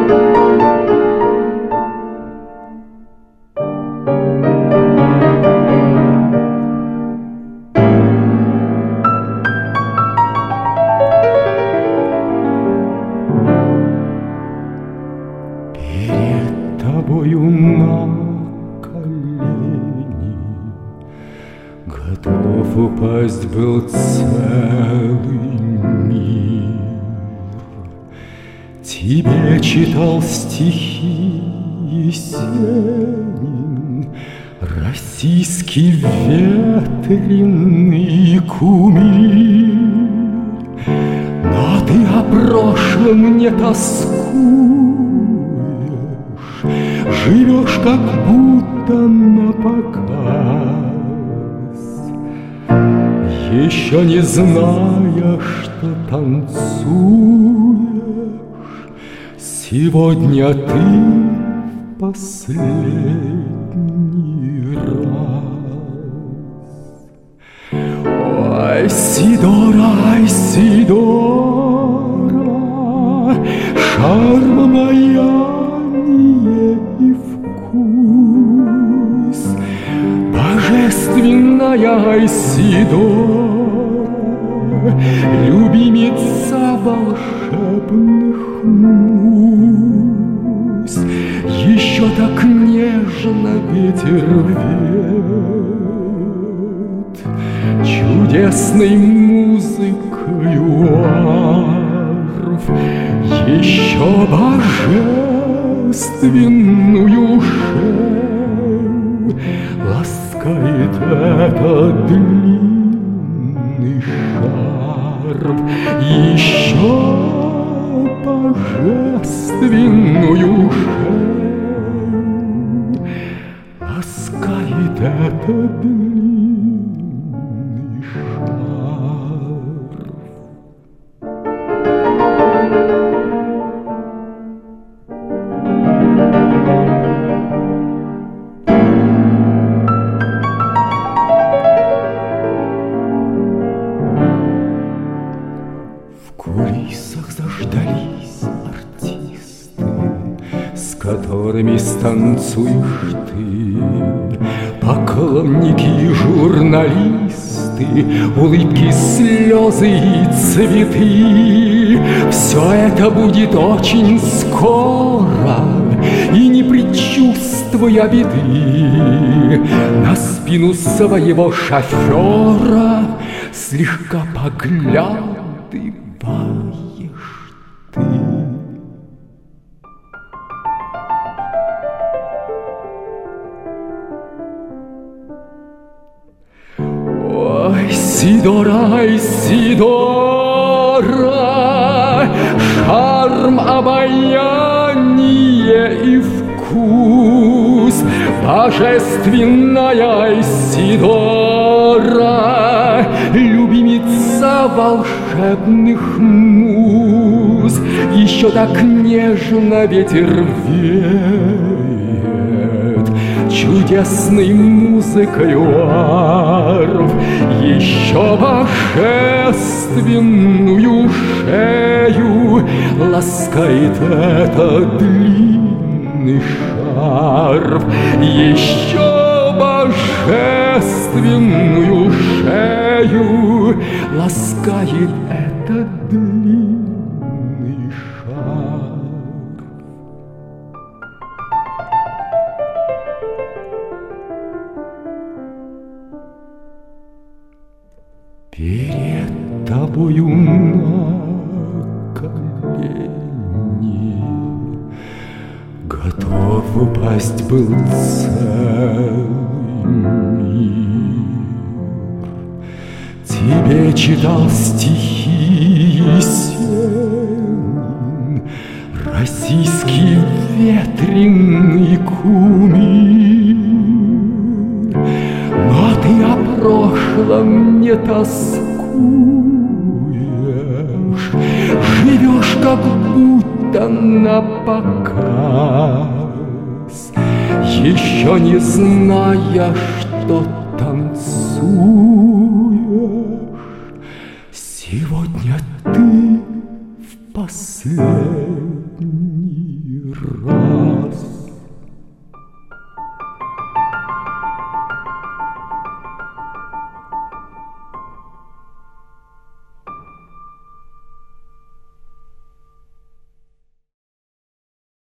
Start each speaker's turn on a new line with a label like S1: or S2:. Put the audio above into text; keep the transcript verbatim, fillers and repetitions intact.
S1: тобою на колени готов упасть был целый мир. Тебе читал стихи Есенин, российский ветреный кумир. Но ты о прошлом не тоскуешь, живешь как будто напоказ, еще не зная, что танцуешь. Сегодня ты в последний раз. Ой, Сидора, ай, Сидора, шарм обаяние и вкус, божественная Айсидора, любимица волшебных муз. Еще так нежно ветер веет, чудесной музыкою арф, еще божественную шею ласкает этот длинный шарф. Еще божественную шею ласкает этот длинный шарф. В кулисах заждались артисты, с которыми станцуешь ты. Поклонники и журналисты, улыбки, слезы и цветы. Все это будет очень скоро, и не предчувствуя беды, на спину своего шофера слегка поглядываешь ты. Ой, Сидора, ай, Сидора, шарм, обаяние и вкус, божественная Айсидора, любимица волшебных муз. Еще так нежно ветер веет, чудесной музыкою арф, еще божественную шею ласкает этот длинный шарф. Еще божественную шею ласкает этот длинный шарф. Перед тобою на колени готов упасть был целый мир. Тебе читал стихи Есенин, российский ветреный кумир. Но ты о прошлом не тоскуешь, живешь как будто напоказ, еще не зная, что танцуешь. Сегодня ты в последний